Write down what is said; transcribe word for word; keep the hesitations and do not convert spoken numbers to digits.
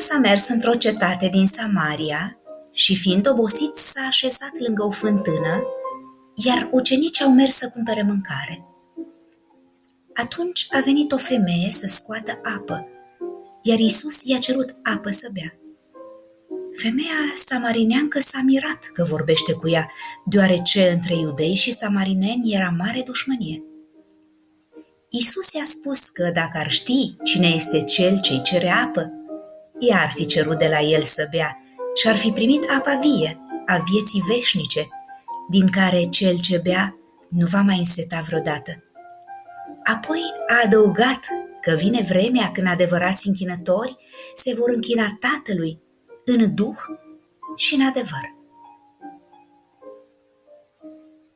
Iisus a mers într-o cetate din Samaria și, fiind obosit, s-a așezat lângă o fântână, iar ucenicii au mers să cumpere mâncare. Atunci a venit o femeie să scoată apă, iar Iisus i-a cerut apă să bea. Femeia samarineancă s-a mirat că vorbește cu ea, deoarece între iudei și samarineni era mare dușmănie. Iisus i-a spus că dacă ar ști cine este cel ce-i cere apă, ea ar fi cerut de la el să bea și ar fi primit apa vie, a vieții veșnice, din care cel ce bea nu va mai înseta vreodată. Apoi a adăugat că vine vremea când adevărați închinători se vor închina Tatălui în duh și în adevăr.